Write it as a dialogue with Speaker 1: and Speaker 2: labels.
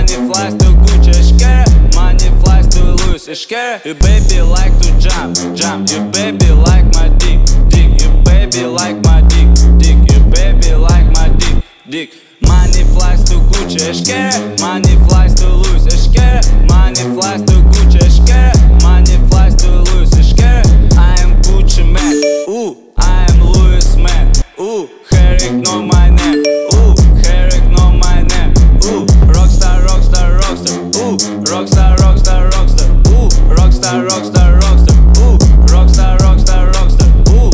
Speaker 1: Money flies to Gucci, scare. Money flies to Louis, scare. You baby like to jump, jump. You baby like my dick, dick. You baby like my dick, dick. You baby like my dick, dick. Money flies to Gucci, scare. Money flies to Louis, scare. Money flies to Gucci, scare. Money flies to Louis, scare. I am Gucci man, ooh, I am Louis man. Ooh, Herrick know my name. Ooh, Herrick know my name. Ooh, rockstar, rockstar, rockstar. Ooh, rockstar, rockstar, rockstar. Ooh, rockstar, rockstar, rockstar. Ooh, rockstar, rockstar, rockstar. Ooh.